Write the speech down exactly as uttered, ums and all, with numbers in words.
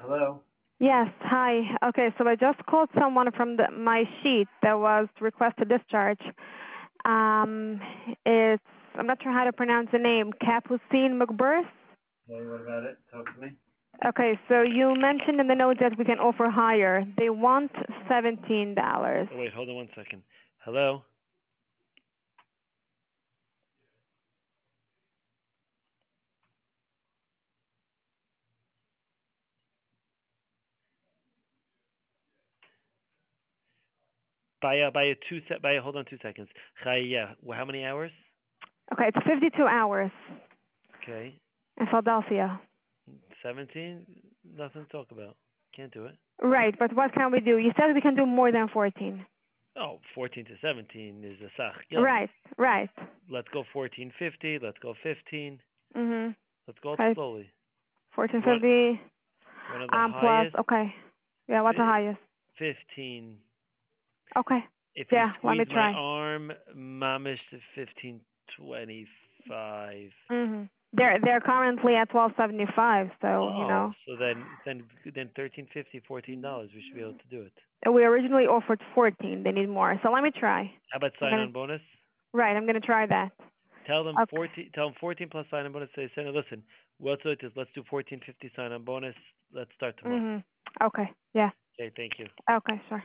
Hello? Yes, hi. Okay, so I just called someone from the, my sheet that was request to discharge. Um, it's, I'm not sure how to pronounce the name, Capucine McBurth. Hey, what about it? Talk to me. Okay, so you mentioned in the note that we can offer higher. They want seventeen dollars. Oh, wait, hold on one second. Hello? By uh, by a two se- by hold on two seconds. Hi, yeah. Well, how many hours? Okay, it's fifty-two hours Okay. in Philadelphia. Seventeen? Nothing to talk about. Can't do it. Right, but what can we do? You said we can do more than fourteen. Oh, fourteen to seventeen is a sach. Yeah. Right, right. Let's go fourteen fifty. Let's go fifteen. Mhm. Let's go up Okay, slowly. fourteen You want fifty. one of the Um, plus. highest? Okay. Yeah, what's the Fi- highest? fifteen. Okay. If you Yeah, let squeeze me my try. arm, mamish to fifteen twenty-five. Mhm. They're they're currently at twelve seventy five, so you Oh, know. so then then then thirteen fifty, fourteen dollars. We should be able to do it. We originally offered fourteen. They need more, so let me try. How about I'm sign gonna on bonus? right. I'm gonna try that. Tell them Okay. fourteen. Tell them fourteen plus sign on bonus. Say, Senator, listen. What's it is? Let's do fourteen fifty sign on bonus. Let's start tomorrow. Mhm. Okay. Yeah. Okay, thank you. Okay. Sure.